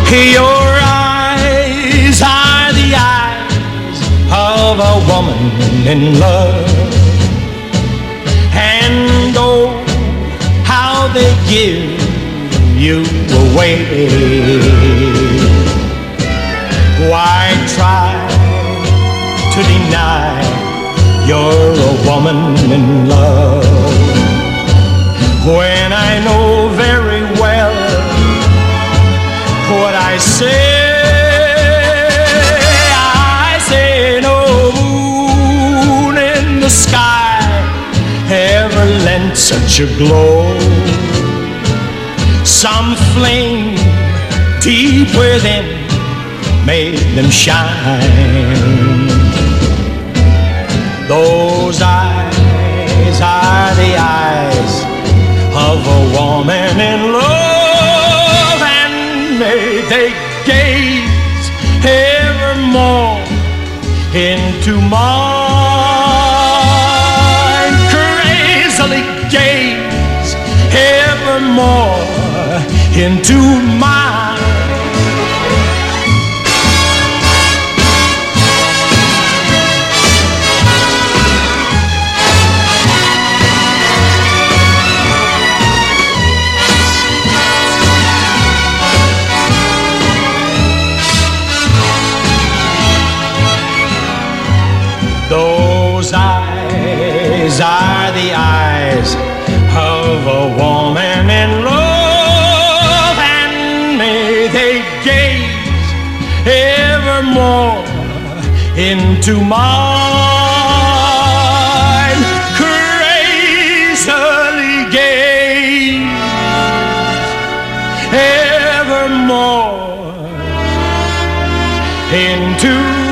Your eyes are the eyes of a woman in love, and oh, how they give you away. Why try to deny you're a woman in love when I know very well what I say? I say no moon in the sky ever lent such a glow. Some flame deep within made them shine. Those eyes are the eyes of a woman in love, and may they gaze evermore into mine, crazily gaze evermore into mine. Those eyes are the eyes of a woman in love, and may they gaze evermore into mine, crazily gaze evermore into